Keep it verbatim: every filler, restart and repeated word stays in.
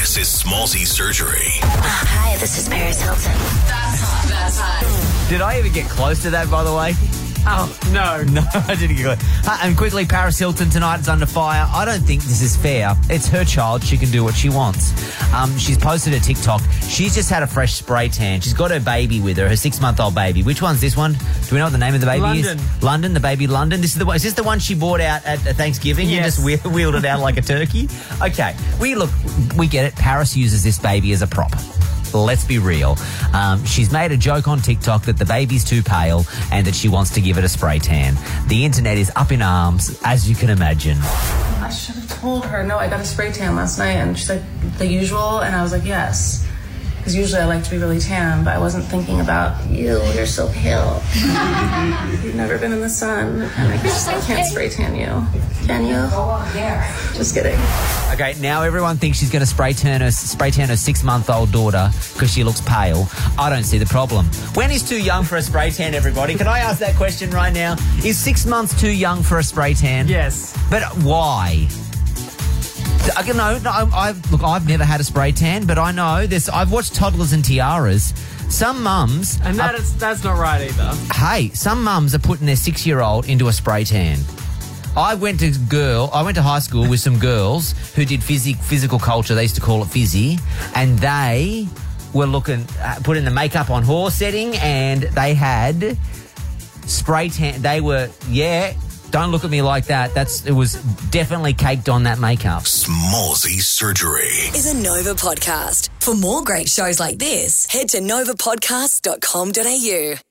This is Smallzy Surgery. Hi, this is Paris Hilton. That's hot. That's hot. Did I even get close to that, by the way? Oh, no. No, I didn't get close. Uh, and quickly, Paris Hilton tonight is under fire. I don't think this is fair. It's her child. She can do what she wants. Um, she's posted a TikTok. She's just had a fresh spray tan. She's got her baby with her, her six-month-old baby. Which one's this one? Do we know what the name of the baby London. is? London, the baby London. This is the one. Is this the one she bought out at Thanksgiving? Yes. You just whe- wheeled it out like a turkey? Okay. We look, we get it. Paris uses this baby as a prop. Let's be real. Um, she's made a joke on TikTok that the baby's too pale and that she wants to give it a spray tan. The internet is up in arms, as you can imagine. I should have told her, no, I got a spray tan last night. And she's like, the usual? And I was like, yes. Because usually I like to be really tan, but I wasn't thinking about, you, you're so pale. You've never been in the sun. And I just I can't spray tan you. Can you? Just kidding. Okay, now everyone thinks she's going to spray tan her, spray tan her six-month-old daughter because she looks pale. I don't see the problem. When is too young for a spray tan, everybody? Can I ask that question right now? Is six months too young for a spray tan? Yes. But why? I can no, no. I look. I've never had a spray tan, but I know this. I've watched Toddlers and Tiaras. Some mums, And that are, is, that's not right either. hey, some mums are putting their six-year-old into a spray tan. I went to girl. I went to high school with some girls who did physic, physical culture. They used to call it fizzy, and they were looking, uh, putting the makeup on horse setting, and they had spray tan. They were, yeah. Don't look at me like that. That's it was definitely caked on that makeup. Smallzy Surgery Is a Nova podcast. For more great shows like this, head to nova podcasts dot com dot a u.